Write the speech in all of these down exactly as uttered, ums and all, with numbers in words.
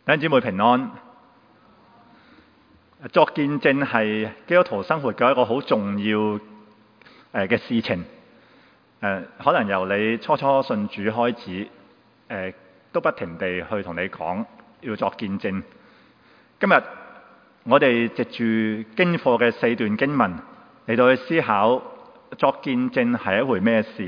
弟兄姊妹平安。作見證係基督徒生活嘅一個好重要誒嘅事情。誒，可能由你初初信主開始，誒都不停地去同你講要作見證。今日我哋藉住經課嘅四段經文嚟到去思考作見證係一回咩事。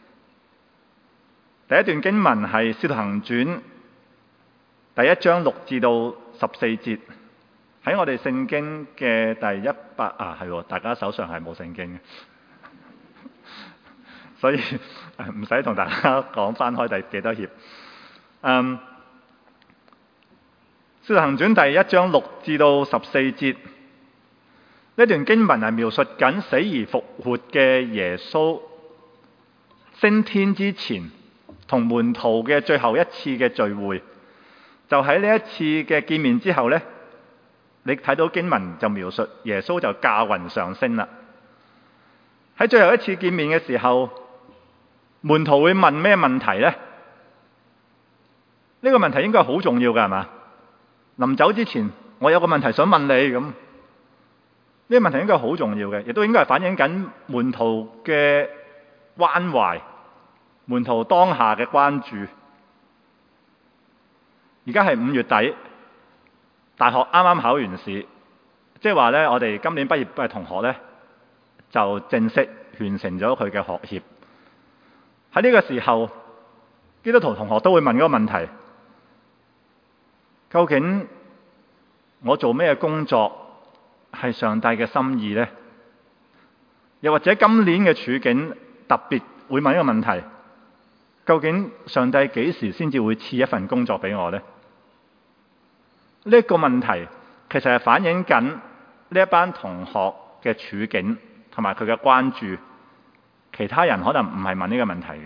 第一段經文係《使徒行傳》第一章六至到十四節，喺我哋聖經嘅第一百啊，係大家手上係冇聖經嘅，所以唔使同大家講翻開第幾多頁。嗯，《使徒行傳》第一章六至到十四節，呢段經文係描述緊死而復活嘅耶穌升天之前同門徒嘅最後一次嘅聚會。就喺呢一次嘅見面之後呢，你睇到經文就描述耶穌就駕雲上升啦。喺最後一次見面嘅時候，門徒會問咩問題呢？呢個問題應該係好重要㗎，係嘛？臨走之前，我有個問題想問你咁。呢個問題應該係好重要嘅，亦都應該係反映緊門徒嘅關懷，門徒當下嘅關注。而家係五月底，大學啱啱考完試，即係話呢，我哋今年畢業嘅同學呢，就正式完成咗佢嘅學業。喺呢個時候，基督徒同學都會問嗰個問題：究竟我做咩工作係上帝嘅心意呢？又或者今年嘅處境特別會問一個問題：究竟上帝幾時先至會賜一份工作俾我呢？呢一個問題其實係反映緊呢一班同學嘅處境同埋佢嘅關注，其他人可能唔係問呢個問題嘅。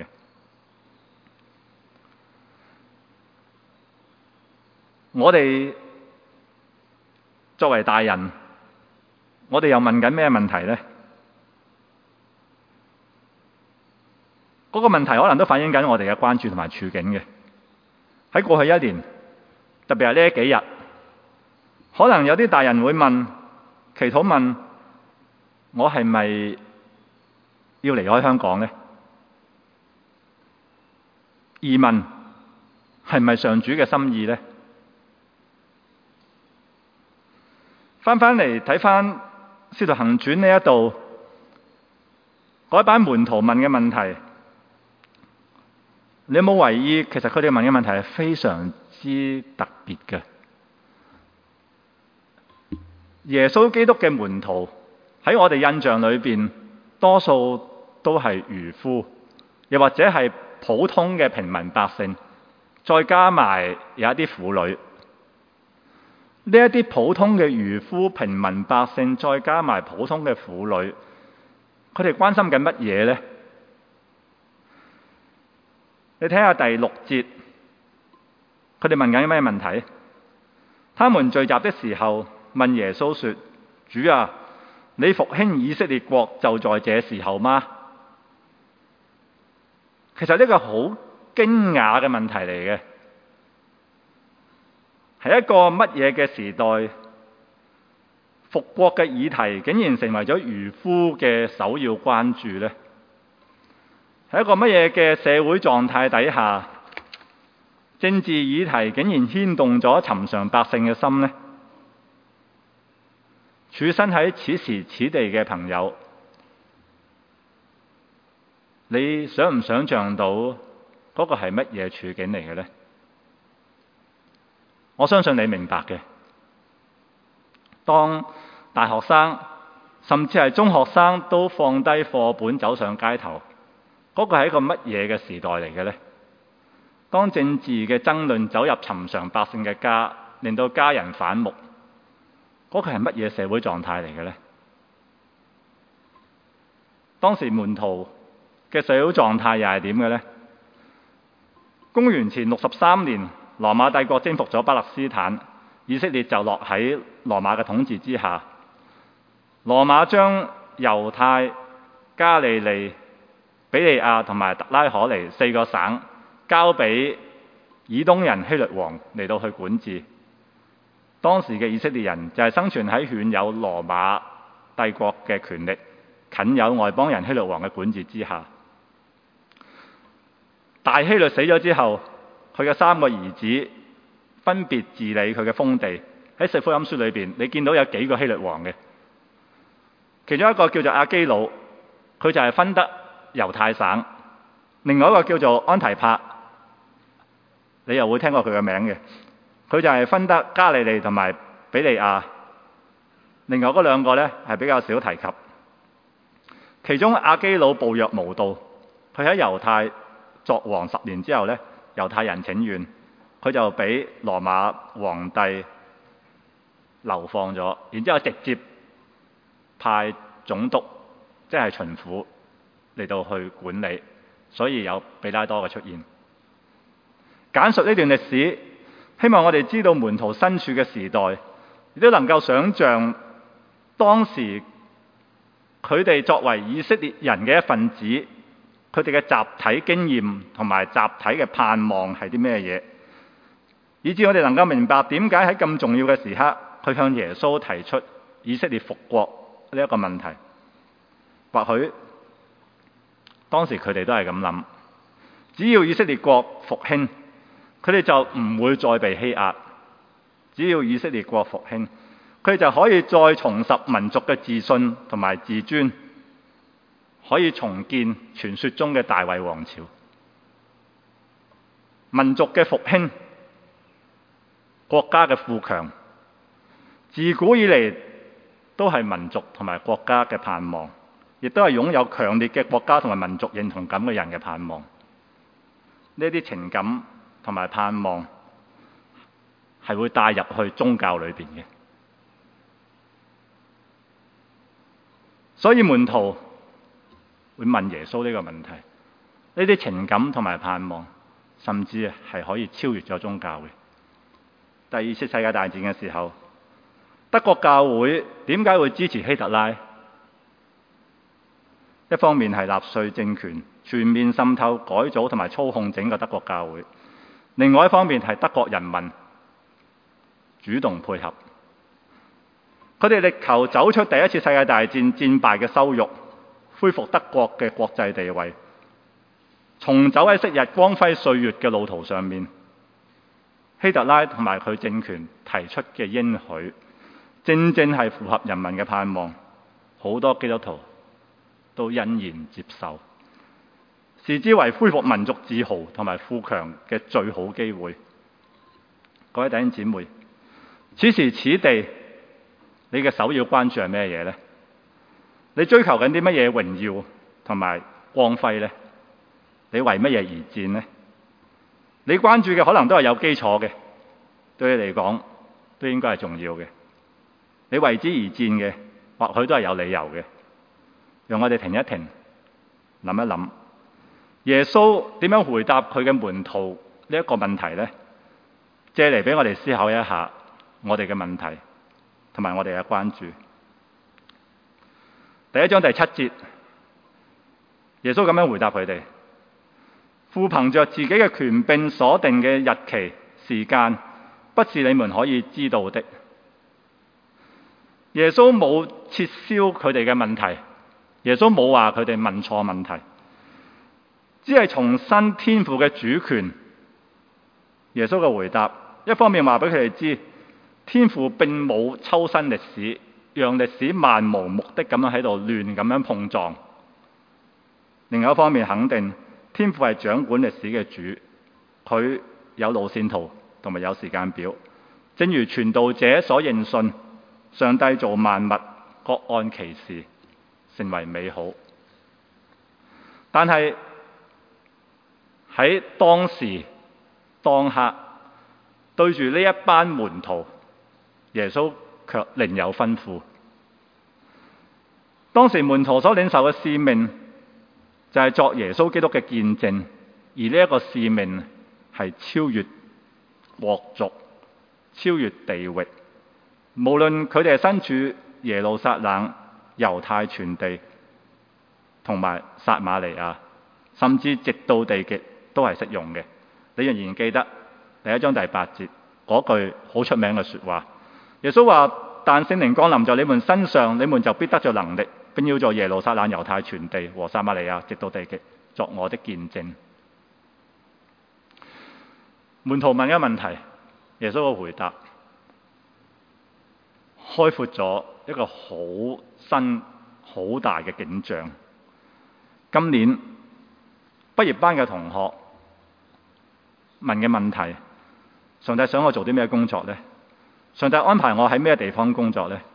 我哋作為大人，我哋又問緊咩問題呢？嗰個問題可能都反映緊我哋嘅關注同埋處境嘅。喺過去一年，特別係呢幾日，可能有啲大人會問，祈禱問，我係咪要離開香港呢？移民係咪上主嘅心意呢？翻返嚟睇翻《使徒行傳》呢一度，嗰班門徒問嘅問題，你有冇留意？其實佢哋問嘅問題係非常之特別嘅。耶穌基督嘅門徒喺我哋印象裏邊，多數都係漁夫，又或者係普通嘅平民百姓，再加埋有一啲婦女。呢一啲普通嘅漁夫、平民百姓，再加埋普通嘅婦女，佢哋關心緊乜嘢呢？你睇下第六節，佢哋問緊咩問題？他們聚集的時候，問耶穌說：主啊，你復興以色列國就在這時候嗎？其實呢個好驚訝嘅問題嚟嘅，係一個乜嘢嘅時代？復國嘅議題竟然成為咗漁夫嘅首要關注呢？喺一個乜嘢嘅社會狀態底下，政治議題竟然牽動咗尋常百姓嘅心呢？處身喺此時此地嘅朋友，你想唔想像到嗰個係乜嘢處境嚟嘅呢？我相信你明白嘅。當大學生甚至係中學生都放低課本走上街頭，嗰個係一個乜嘢嘅時代嚟嘅呢？當政治嘅爭論走入尋常百姓嘅家，令到家人反目，嗰個係乜嘢社會狀態嚟嘅呢？當時門徒嘅社會狀態又係點嘅呢？公元前六十三年，羅馬帝國征服咗巴勒斯坦，以色列就落喺羅馬嘅統治之下。羅馬將猶太、加利利、比利亞同埋特拉可尼四個省交俾以東人希律王嚟到去管治。 當時嘅以色列人就係生存喺原有羅馬帝國嘅權力，僅有外邦人希律王嘅管治之下。大希律死咗之後，佢嘅三個兒子分別治理佢嘅封地。喺四福音書裏邊，你見到有幾個希律王嘅，其中一個叫做亞基老，佢就係分得猶太省；另外一個叫做安提帕，你又會聽過佢嘅名嘅，佢就係分得加利利同埋比利亞。另外嗰兩個呢係比較少提及。其中亞基老暴虐無道，佢喺猶太作王十年之後呢，猶太人請願，佢就俾羅馬皇帝流放咗，然之後直接派總督，即係巡撫嚟到去管理，所以有比拉多嘅出現。簡述呢段歷史，希望我哋知道門徒身處嘅時代，亦都能夠想像當時佢哋作為以色列人嘅一份子，佢哋嘅集體經驗同埋集體嘅盼望係啲咩嘢，以致我哋能夠明白點解喺咁重要嘅時刻，佢向耶穌提出以色列復國呢一個問題。或許當時佢哋都係咁諗，只要以色列國復興，佢哋就唔會再被欺壓；只要以色列國復興，佢哋就可以再重拾民族嘅自信同埋自尊，可以重建傳說中嘅大衛王朝。民族嘅復興，國家嘅富強，自古以嚟都係民族同埋國家嘅盼望，亦都係擁有強烈嘅國家同埋民族認同感嘅人嘅盼望。呢啲情感同埋盼望係會帶入去宗教裏邊嘅，所以門徒會問耶穌呢個問題。呢啲情感同埋盼望，甚至係可以超越咗宗教嘅。第二次世界大戰嘅時候，德國教會點解會支持希特拉？一方面係納粹政權全面滲透、改組同埋操控整個德國教會，另外一方面係德國人民主動配合。佢哋力求走出第一次世界大戰戰敗嘅羞辱，恢復德國嘅國際地位，重走喺昔日光輝歲月嘅路途上面。希特拉同埋佢政權提出嘅應許，正正係符合人民嘅盼望，好多基督徒都欣然接受，視之為恢復民族自豪同埋富強嘅最好機會。各位弟兄姊妹，此時此地，你嘅首要關注係咩嘢呢？你追求緊啲乜嘢榮耀同埋光輝呢？你為乜嘢而戰呢？你關注嘅可能都係有基礎嘅，對你嚟講都應該係重要嘅。你為之而戰嘅，或許都係有理由嘅。讓我哋停一停，諗一諗，耶穌點樣回答佢嘅門徒呢一個問題呢？借嚟俾我哋思考一下我哋嘅問題同埋我哋嘅關注。第一章第七節，耶穌咁樣回答佢哋：父憑着自己嘅權柄所定嘅日期時間，不是你們可以知道的。耶穌冇撤銷佢哋嘅問題，耶穌冇話佢哋問錯問題，只係重申天父嘅主權。耶穌嘅回答，一方面話俾佢哋知，天父並冇抽身歷史，讓歷史漫無目的咁樣喺度亂咁樣碰撞；另外一方面肯定天父係掌管歷史嘅主，佢有路線圖同埋有時間表。正如傳道者所認信，上帝造萬物各按其時，成為美好。但係喺當時當刻，對住呢一班門徒，耶穌卻另有吩咐。當時門徒所領受嘅使命就係作耶穌基督嘅見證，而呢一個使命係超越國族、超越地域。無論佢哋係身處耶路撒冷、猶太全地同埋撒瑪利亞，甚至直到地極都係適用嘅。你仍然記得第一章第八節嗰句好出名嘅說話： 耶穌話：但聖靈降臨在你們身上，你們就必得着能力，並要在耶路撒冷、猶太全地和撒瑪利亞直到地極作我的見證。門徒問一個問題，耶穌嘅回答開闊咗一個好新好大嘅景象。今年畢業班嘅同學問嘅問題：上帝想我做啲咩工作呢？上帝安排我喺咩地方工作呢？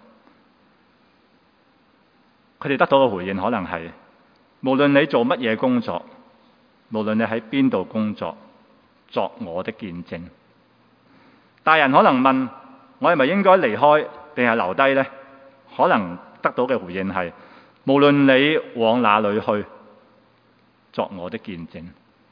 佢哋得到嘅回應可能係：無論你做乜嘢工作，無論你喺邊度工作，作我的見證。大人可能問：我係咪應該離開定係留低呢？可能得到嘅回應係：無論你往哪裏去，作我的見證。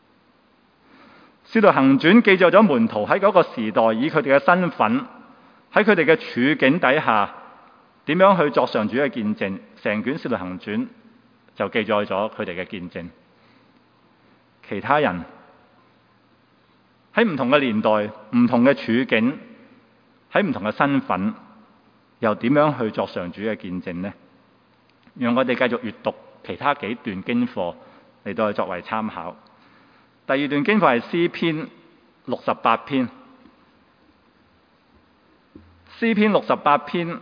使徒行傳記載咗門徒喺嗰個時代以佢哋嘅身份，喺佢哋嘅處境底下，點樣去作上主嘅見證。成卷使徒行傳就記載咗佢哋嘅見證。其他人喺唔同嘅年代、唔同嘅處境、喺唔同嘅身份，又點樣去作上主嘅見證呢？讓我哋繼續閱讀其他幾段經課嚟到去作為參考。第二段經課係詩篇六十八篇。詩篇六十八篇，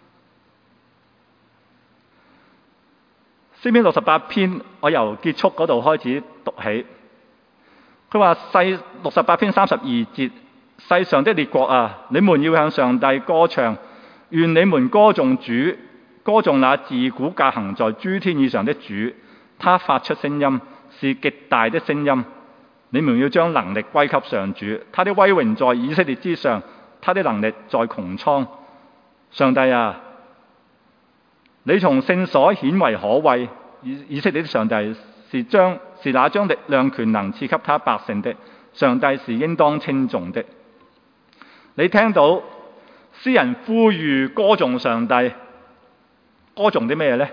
詩篇六十八篇，我由結束嗰度開始讀起。佢話世六十八篇三十二節：世上的列國啊，你們要向上帝歌唱，願你們歌頌主，歌頌那自古駕行在諸天以上的主。他發出聲音，是極大的聲音。你們要將能力歸給上主，他的威榮在以色列之上，他的能力在穹蒼。上帝啊，你從聖所顯為可畏，以以色列的上帝是將是那將力量權能賜給他百姓的，上帝是應當稱頌的。你聽到詩人呼籲歌頌上帝，歌頌啲咩呢？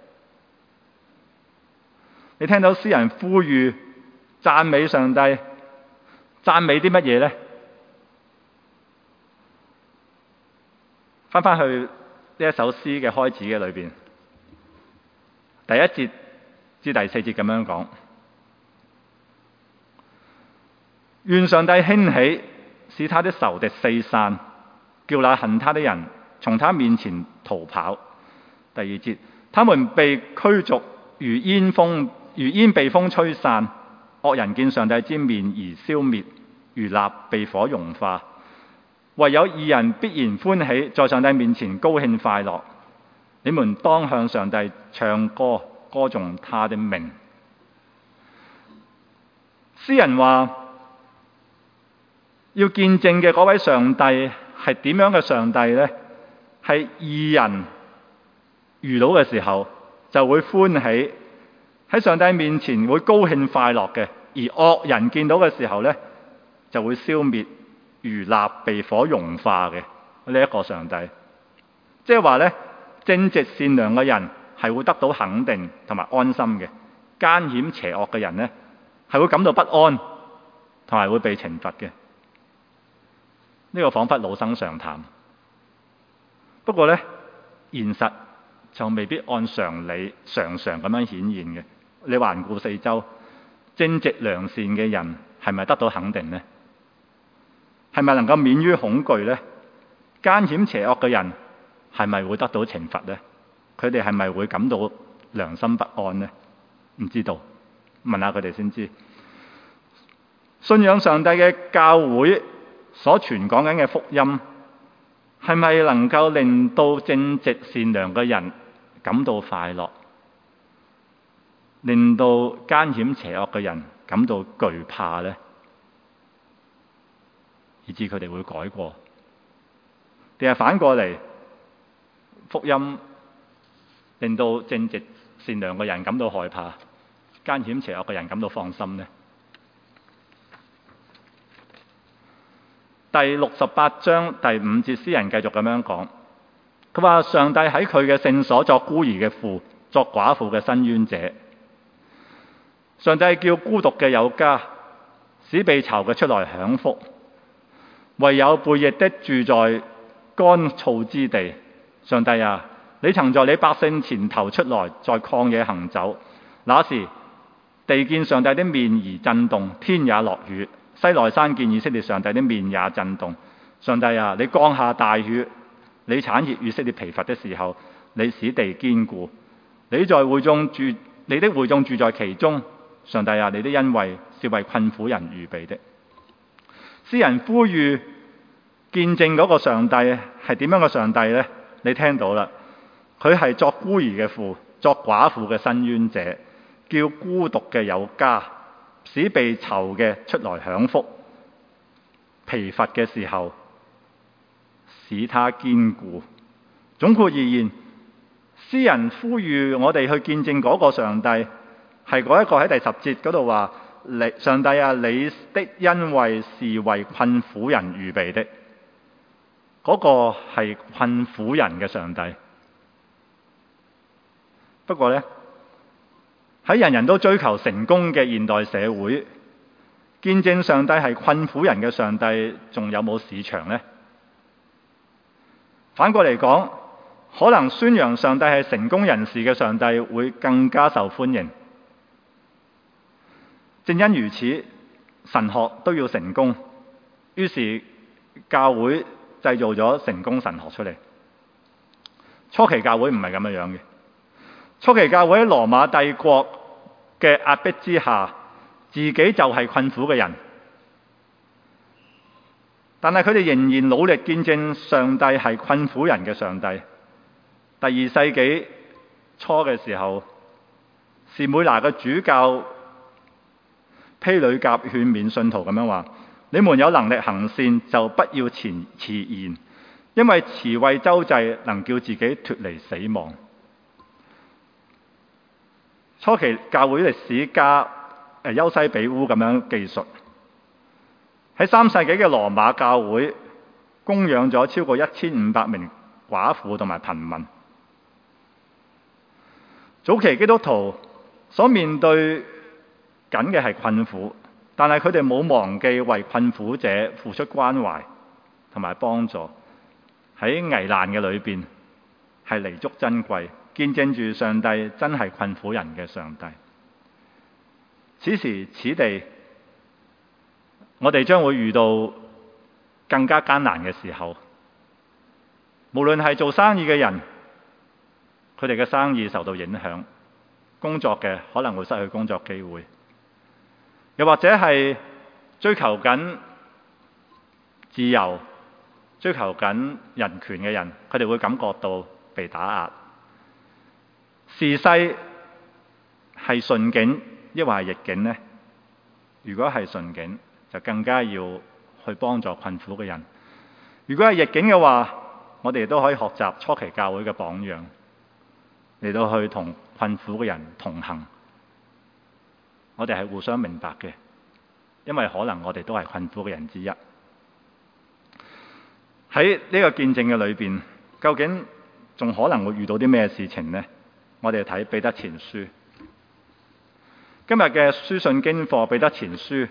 你聽到詩人呼籲讚美上帝，讚美啲乜嘢呢？翻返去呢一首詩嘅開始嘅裏邊，第一節至第四節咁樣講：願上帝興起，使他的仇敵四散，叫那恨他的人從他面前逃跑。第二節，他們被驅逐如煙風，如煙被風吹散，惡人見上帝之面而消滅，如蠟被火融化。唯有義人必然歡喜，在上帝面前高興快樂。你們當向上帝唱歌，歌頌他的名。詩人話要見證嘅嗰位上帝係點樣嘅上帝呢？係義人遇到嘅時候就會歡喜，喺上帝面前會高興快樂嘅；而惡人見到嘅時候呢，就會消滅，如蠟被火融化嘅呢一個上帝。即係話呢，正直善良嘅人係會得到肯定同埋安心嘅，奸險邪惡嘅人呢係會感到不安同埋會被懲罰嘅。呢個彷彿老生常談，不過呢，現實就未必按常理常常咁樣顯現嘅。你環顧四周，正直良善嘅人係咪得到肯定呢？係咪能夠免於恐懼呢？奸險邪惡嘅人係咪會得到懲罰呢？佢哋係咪會感到良心不安呢？唔知道，問下佢哋先知。信仰上帝嘅教會所傳講緊嘅福音，係咪能夠令到正直善良嘅人感到快樂，令到奸險邪惡嘅人感到懼怕呢？以致佢哋會改過，定係反過嚟，福音令到正直善良嘅人感到害怕，奸險邪惡嘅人感到放心呢？第六十八章第五節，詩人繼續咁樣講，佢話上帝喺佢嘅聖所作孤兒嘅父，作寡婦嘅伸冤者。上帝叫孤獨嘅有家，使被囚嘅出來享福。唯有背逆的住在乾燥之地。上帝啊，你曾在你百姓前頭出來，在曠野行走，那時地見上帝的面而震動，天也落雨。西奈山見以色列上帝的面也震動。上帝啊，你降下大雨，你產業以色列疲乏的時候，你使地堅固。你在會眾住，你的會眾住在其中。上帝啊，你的恩惠是為困苦人預備的。詩人呼籲見證嗰個上帝係點樣嘅上帝呢？你聽到啦，佢係作孤兒嘅父，作寡婦嘅伸冤者，叫孤獨嘅有家，使被囚嘅出來享福，疲乏嘅時候使他堅固。總括而言，詩人呼籲我哋去見證嗰個上帝，係嗰一個喺第十節嗰度話：你上帝啊，你的恩惠是為困苦人預備的。嗰個係困苦人嘅上帝。不過呢，喺人人都追求成功嘅現代社會，見證上帝係困苦人嘅上帝，仲有冇市場呢？反過嚟講，可能宣揚上帝係成功人士嘅上帝會更加受歡迎。正因如此，神學都要成功，於是教會製造咗成功神學出嚟。初期教會唔係咁樣嘅。初期教會喺羅馬帝國嘅壓迫之下，自己就係困苦嘅人，但係佢哋仍然努力見證上帝係困苦人嘅上帝。第二世紀初嘅時候，士每拿嘅主教披呂甲勸勉信徒咁樣話：你們有能力行善，就不要遲遲延，因為慈惠周濟能叫自己脫離死亡。初期教會歷史家誒優西比烏咁樣記述，喺三世紀嘅羅馬教會供養咗超過一千五百名寡婦同埋貧民。早期基督徒所面對緊嘅係困苦，但係佢哋冇忘記為困苦者付出關懷同埋幫助，喺危難嘅裏邊係彌足珍貴，見證住上帝真係困苦人嘅上帝。此時此地，我哋將會遇到更加艱難嘅時候，無論係做生意嘅人，佢哋嘅生意受到影響，工作嘅可能會失去工作機會，又或者係追求緊自由、追求緊人權嘅人，佢哋會感覺到被打壓。時勢係順境抑或係逆境呢？如果係順境，就更加要去幫助困苦嘅人；如果係逆境嘅話，我哋都可以學習初期教會嘅榜樣，嚟到去同困苦嘅人同行。我哋係互相明白嘅，因為可能我哋都係困苦嘅人之一。喺呢個見證嘅裏邊，究竟仲可能會遇到啲咩事情呢？我哋睇彼得前書，今日嘅書信經課彼得前書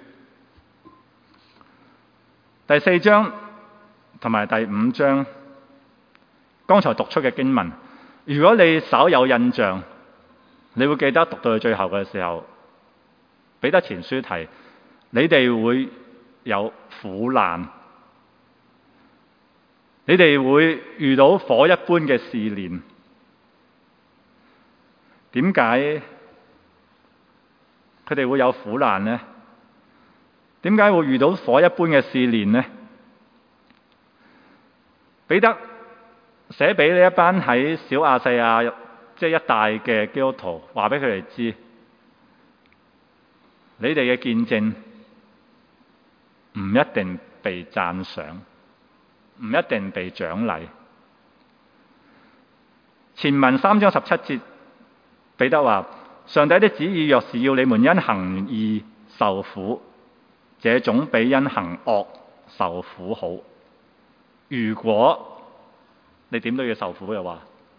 第四章同埋第五章，剛才讀出嘅經文，如果你稍有印象，你會記得讀到去最後嘅時候，彼得前書提你哋會有苦難，你哋會遇到火一般嘅試煉。點解佢哋會有苦難呢？點解會遇到火一般嘅試煉呢？彼得寫俾呢一班喺小亞細亞即係一帶嘅基督徒，話俾佢哋知，你哋嘅見證唔一定被讚賞，唔一定被獎勵。前文三章十七節，彼得話：上帝的旨意若是要你們因行義受苦，這總比因行惡受苦好。如果你點都要受苦嘅話，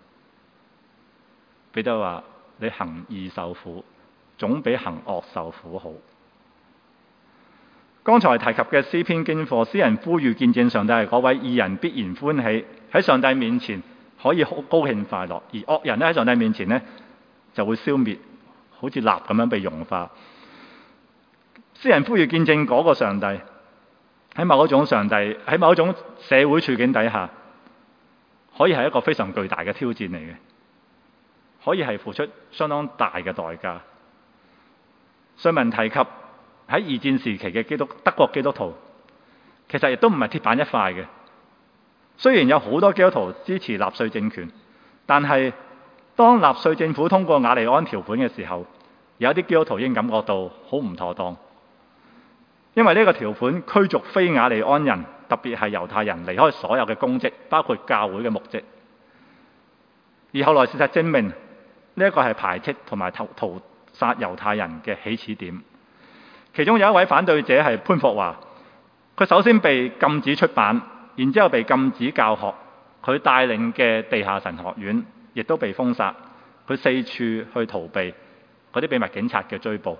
彼得話你行義受苦，總比行惡受苦好。 剛才提及嘅詩篇經課，詩人呼籲見證上帝係嗰位義人必然歡喜，喺上帝面前可以好高興快樂，而惡人咧喺上帝面前咧就會消滅，好似蠟咁樣被融化。詩人呼籲見證嗰個上帝喺某一種上帝喺某一種社會處境底下，可以係一個非常巨大嘅挑戰嚟嘅，可以係付出相當大嘅代價。上文提及喺二戰時期嘅基督德國基督徒，其實亦都唔係鐵板一塊嘅。雖然有好多基督徒支持納粹政權，但係當納粹政府通過雅利安條款嘅時候，有啲基督徒已經感覺到好唔妥當，因為呢個條款驅逐非雅利安人，特別係猶太人離開所有嘅公職，包括教會嘅牧職。而後來事實證明，呢一個係排斥同埋屠屠殺猶太人嘅起始點。其中有一位反對者係潘霍華，佢首先被禁止出版，然之後被禁止教學，佢帶領嘅地下神學院亦都被封殺，佢四處去逃避嗰啲秘密警察嘅追捕。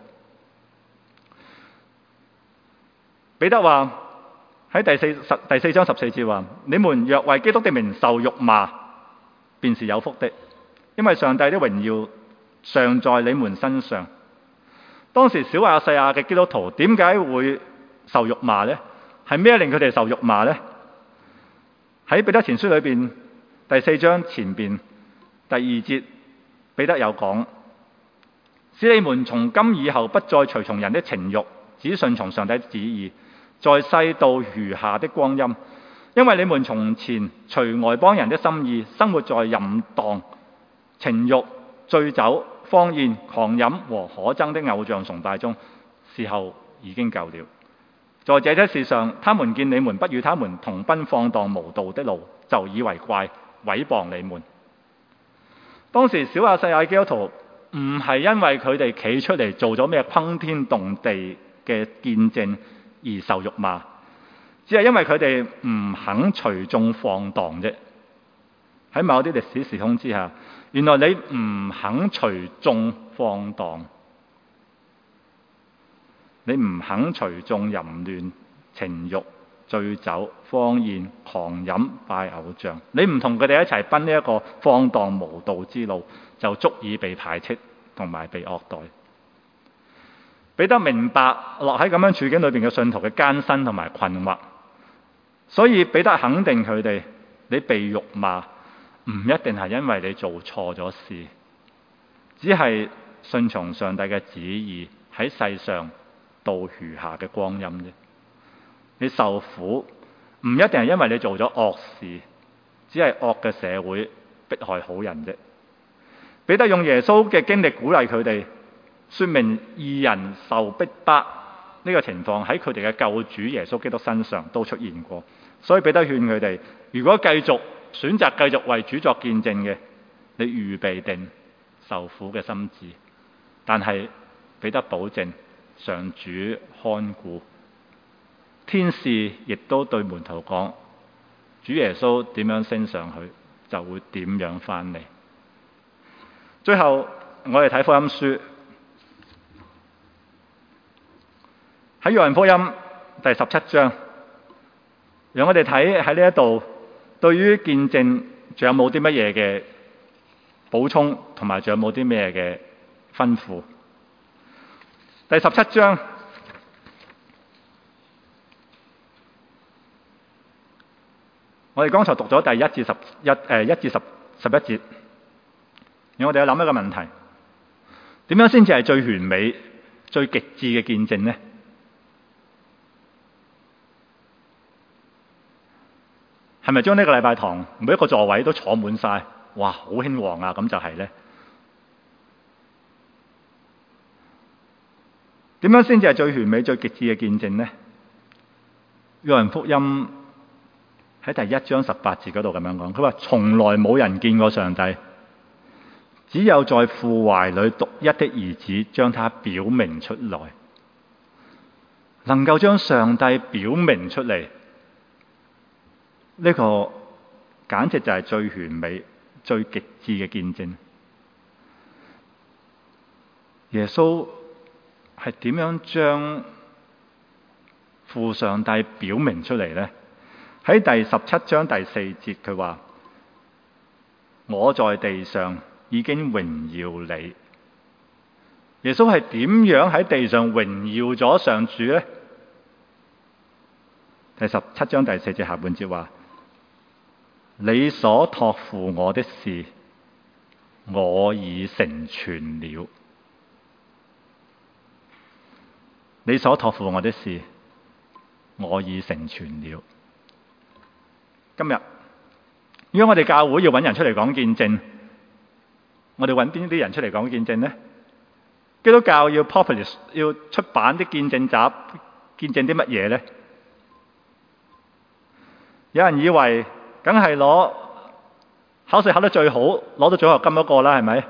彼得話喺第四十第四章十四節話：你們若為基督的名受辱罵，便是有福的，因為上帝的榮耀常在你們身上。當時小亞細亞嘅基督徒點解會受辱罵呢？係咩令佢哋受辱罵呢？喺彼得前書裏邊第四章前邊第二節，彼得有講：使你們從今以後不再隨從人的情慾，只順從上帝的旨意，在世度餘下的光陰。因為你們從前隨外邦人的心意，生活在淫蕩、情慾、醉酒、荒宴、狂飲和可憎的偶像崇拜中，時候已經夠了。在這些事上，他們見你們不與他們同奔放蕩無道的路，就以為怪，毀謗你們。當時小亞細亞基督徒唔係因為佢哋企出嚟做咗咩轟天動地嘅見證而受辱罵，只係因為佢哋唔肯隨眾放蕩啫。喺某啲歷史時空之下，原來你唔肯隨眾放蕩，你唔肯隨眾淫亂、情慾、醉酒、荒宴、狂飲、拜偶像，你唔同佢哋一齊奔呢一個放蕩無道之路，就足以被排斥同埋被惡待。彼得明白落喺咁樣處境裏邊嘅信徒嘅艱辛同埋困惑，所以彼得肯定佢哋：你被辱罵唔一定係因為你做錯咗事，只係順從上帝嘅旨意喺世上度餘下嘅光陰啫。你受苦唔一定係因為你做咗惡事，只係惡嘅社會迫害好人啫。彼得用耶穌嘅經歷鼓勵佢哋，說明義人受逼迫呢個情況喺佢哋嘅救主耶穌基督身上都出現過。所以彼得勸佢哋：如果繼續選擇繼續為主作見證嘅，你預備定受苦嘅心志。但係彼得保證上主看顧，天使亦都對門徒講：主耶穌點樣升上去，就會點樣翻嚟。最後我哋睇福音書，喺約翰福音第十七章，讓我哋睇喺呢一度對於見證仲有冇啲乜嘢嘅補充，同埋仲有冇啲咩嘅吩咐。第十七章我哋剛才讀咗第一至十一誒一至十十一節，讓我哋去諗一個問題：點樣先至係最完美、最極致嘅見證呢？係咪將呢個禮拜堂每一個座位都坐滿晒？哇，好興旺啊！咁就係呢。點樣先至係最完美、最極致嘅見證呢？約翰福音喺第一章十八節嗰度咁樣講，佢話：從來冇人見過上帝，只有在父懷裏獨一的兒子將他表明出來。能夠將上帝表明出嚟，呢個簡直就係最完美、最極致嘅見證。耶穌係點樣將父上帝表明出嚟呢？喺第十七章第四節佢話：我在地上已經榮耀你。耶穌係點樣喺地上榮耀咗上主呢？第十七章第四節下半節話：你所託付我的事，我已成全了。你所託付我的事，我已成全了。今日如果我哋教會要揾人出嚟講見證，我哋揾邊啲人出嚟講見證呢？基督教要 publish 要出版啲見證集，見證啲乜嘢呢？有人以為梗係攞考試考得最好，攞到獎學金嗰個啦，係咪？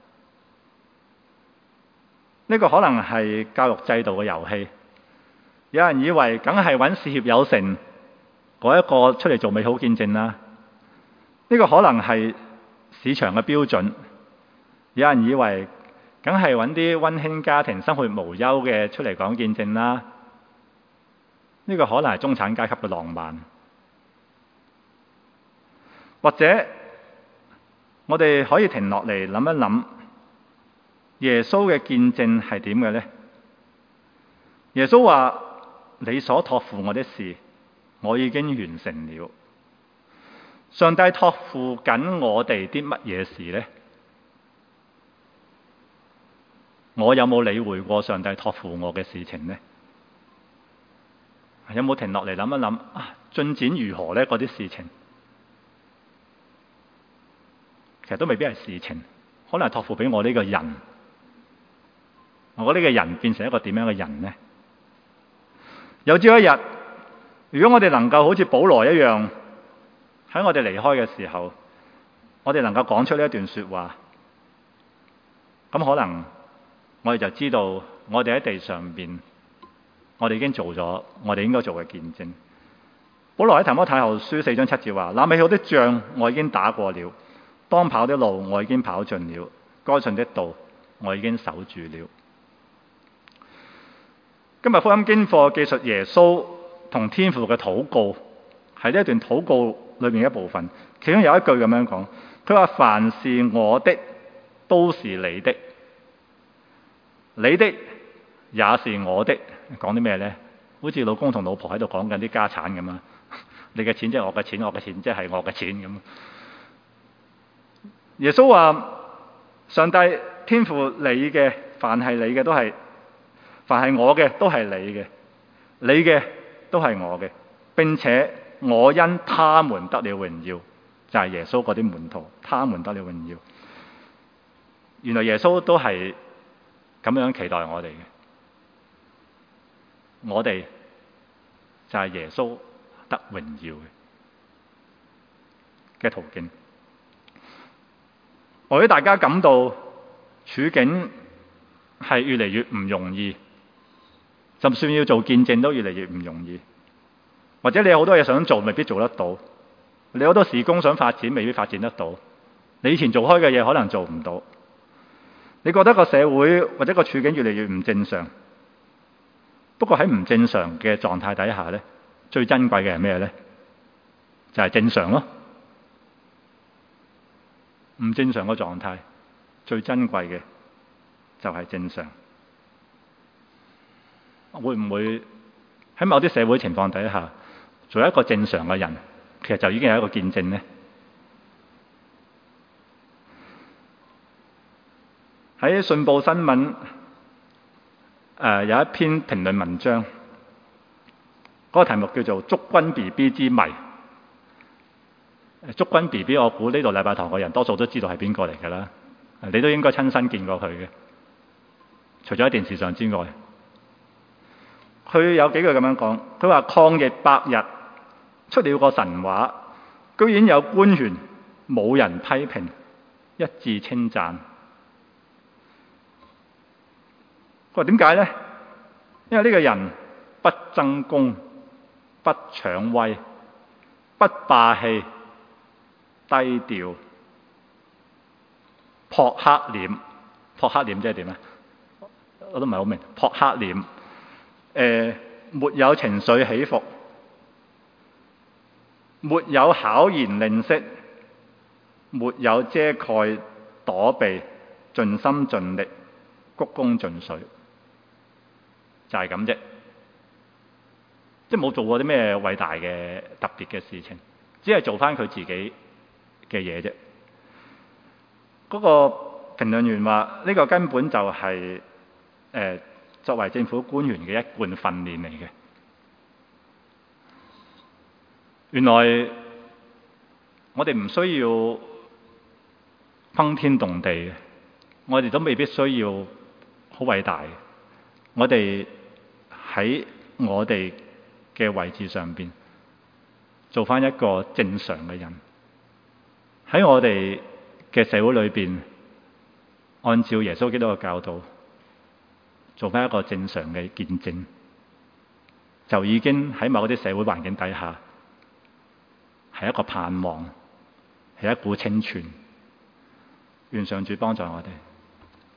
呢個可能係教育制度嘅遊戲。有人以為梗係揾事業有成嗰一個出嚟做美好見證啦。呢個可能係市場嘅標準。有人以為梗係揾啲溫馨家庭、生活無憂嘅出嚟講見證啦。呢個可能係中產階級嘅浪漫。或者我哋可以停落嚟諗一諗，耶穌嘅見證係點嘅呢？耶穌話：你所託付我的事，我已經完成了。上帝託付緊我哋啲乜嘢事呢？我有冇理會過上帝託付我嘅事情呢？有冇停落嚟諗一諗啊？進展如何呢？嗰啲事情其實都未必係事情，可能係託付俾我呢個人。我呢個人變成一個點樣嘅人呢？有朝一日，如果我哋能夠好似保羅一樣，喺我哋離開嘅時候，我哋能夠講出呢一段說話，咁可能我哋就知道，我哋喺地上邊，我哋已經做咗我哋應該做嘅見證。保羅喺提摩太後書四章七節話：那美好的仗我已經打過了，當跑的路我已經跑盡了，該信的道我已經守住了。今日福音經課記述耶穌同天父嘅禱告，係呢一段禱告裏面嘅一部分。其中有一句咁樣講，佢話：凡是我的，都是你的；你的也是我的。講啲咩呢？好似老公同老婆喺度講緊啲家產咁啊！你嘅錢即係我嘅錢，我嘅錢即係我嘅錢咁。耶穌話：上帝天父，你嘅凡係你嘅都係，凡係我嘅都係你嘅，你嘅都係我嘅，並且我因他們得了榮耀，就係耶穌嗰啲門徒，他們得了榮耀。原來耶穌都係咁樣期待我哋嘅，我哋就係耶穌得榮耀嘅嘅途徑。或者大家感到處境係越嚟越唔容易，就算要做見證都越嚟越唔容易。或者你有好多嘢想做，未必做得到；你有好多事工想發展，未必發展得到。你以前做開嘅嘢可能做唔到。你覺得個社會或者個處境越嚟越唔正常。不過喺唔正常嘅狀態底下呢，最珍貴嘅係咩呢？就係正常咯。唔正常嘅狀態，最珍貴嘅就係正常。會唔會喺某啲社會情況底下，做一個正常嘅人，其實就已經係一個見證呢？喺信報新聞誒、呃、有一篇評論文章，嗰、那個題目叫做《祝君 B B 之謎》。祝君 B B， 我估呢度禮拜堂嘅人多數都知道係邊個嚟㗎啦，你都應該親身見過佢嘅，除咗喺電視上之外。佢有幾句咁樣講，佢話抗疫百日出了個神話，居然有官員冇人批評，一致稱讚。佢話點解呢？因為呢個人不爭功、不搶威、不霸氣、低調、撲克臉。撲克臉即係點咧？我都唔係好明。撲克臉，誒沒有情緒起伏，沒有巧言令色，沒有遮蓋躲避，盡心盡力，鞠躬盡瘁，就係咁啫。即係冇做過啲咩偉大嘅特別嘅事情，只係做翻佢自己嘅嘢啫。嗰、那個評論員話：呢、這個根本就係、是、誒、呃、作為政府官員嘅一貫訓練嚟嘅。原來我哋唔需要轟天動地嘅，我哋都未必需要好偉大嘅。我哋喺我哋嘅位置上邊做翻一個正常嘅人，喺我哋嘅社會裏邊，按照耶穌基督嘅教導，做翻一個正常嘅見證，就已經喺某啲社會環境底下係一個盼望，係一股清泉。願上主幫助我哋。